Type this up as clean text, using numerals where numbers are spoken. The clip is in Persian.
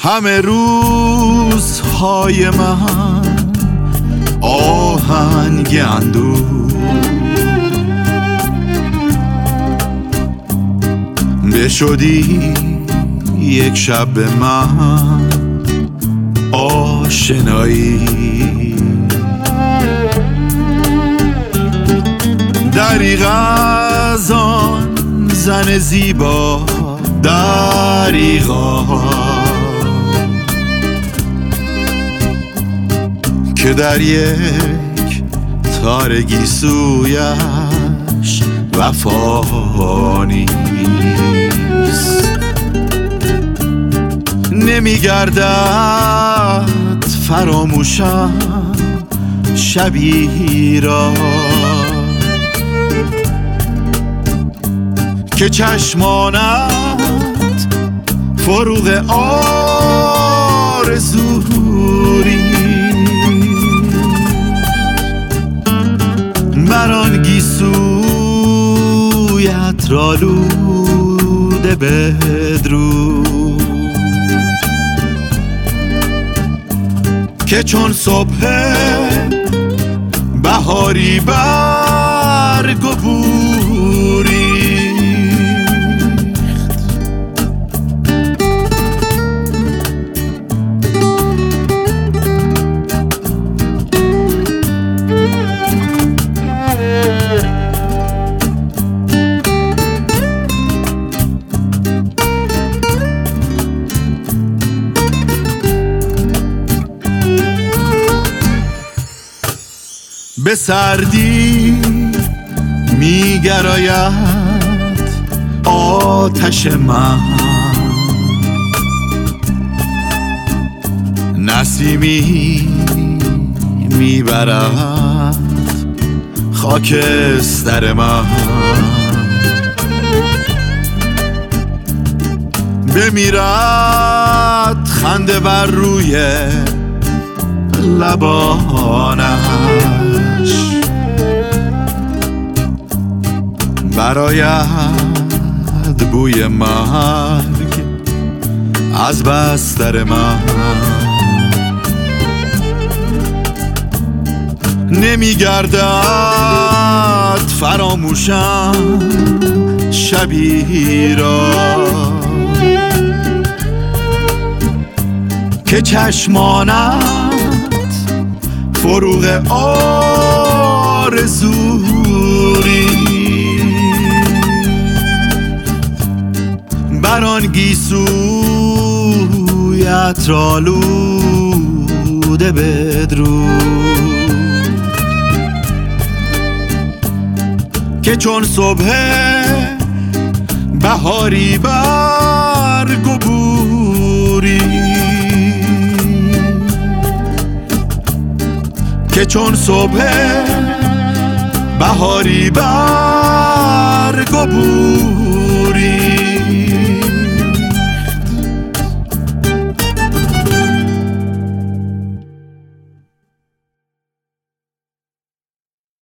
همه روزهای من آهنگ اندوه بشدی یک شب به من آشنایی، دریغ از آن زن زیبا، دریغا که در یک تارگی سویش وفا نیست. نمیگردد فراموشم شبی را که چشمانت فروغ آرزوری بر آن گیسویت رالوده بدرود که چون صبح بهاری برگ و بوری به سردی میگراید آتش من، نسیمی میبرد خاکستر من، بمیرد خنده بر روی لبانش، براید بوی مرگ از بستر من، نمیگردد فراموشم شبی را که چشمانت فروغ آرزوری بر آن گیسویت رالوده بدرود که چون صبح بهاری برگ و بوری که چون صبح بهاری برگ و بوری